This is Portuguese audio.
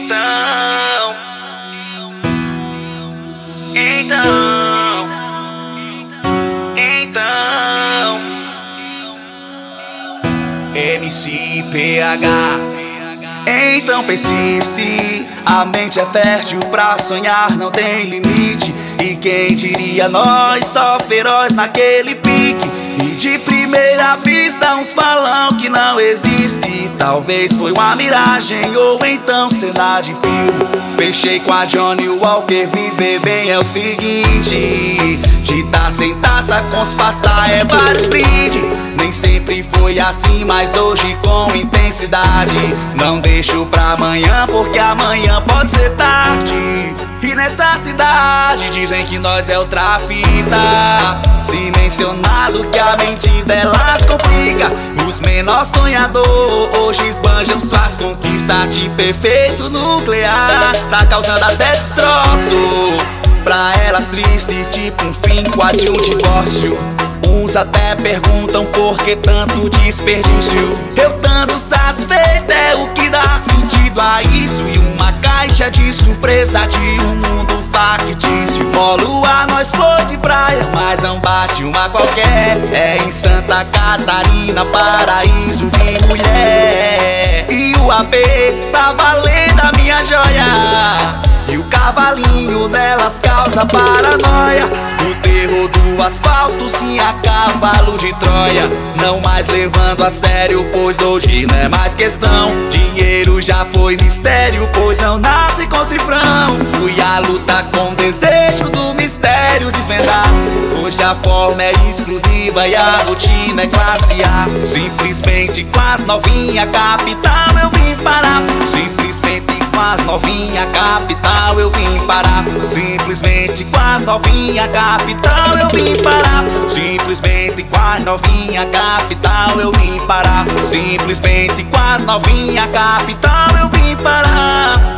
MC PH. Então persiste, a mente é fértil pra sonhar, não tem limite. E quem diria nós, só feroz naquele pique. E de primeira vista uns falam que não existe. Talvez foi uma miragem ou então cena de filme. Fechei com a Johnny Walker, viver bem é o seguinte: de taça em taça com os pasta é vários brindes. Nem sempre foi assim, mas hoje com intensidade. Não deixo pra amanhã, porque amanhã pode ser tarde. E nessa cidade dizem que nós é outra fita. Se mencionado que a mente delas complica. Os menores sonhadores hoje esbanjam suas conquistas de perfeito nuclear. Tá causando até destroço pra elas triste, tipo um fim, quase um divórcio. Uns até perguntam por que tanto desperdício. Eu dando satisfeito é o que dá sentido a isso. E uma caixa de surpresa de um mundo factício. Lua, nós foi de praia, mas não bate uma qualquer. É em Santa Catarina, paraíso de mulher. E o AP tá valendo a minha joia. E o cavalinho delas causa paranoia. O terror do asfalto sim a cavalo de Troia. Não mais levando a sério, pois hoje não é mais questão. Dinheiro já foi mistério, pois não nasce com cifrão. Fui à luta com desejo do mistério desvendar. Hoje a forma é exclusiva e a rotina é classe A. Simplesmente com as novinha capital eu vim parar. Simplesmente com as novinha capital eu vim parar. Simplesmente com as novinha capital eu vim parar. Simplesmente com as novinha capital eu vim parar. Simplesmente com as novinha capital eu vim parar.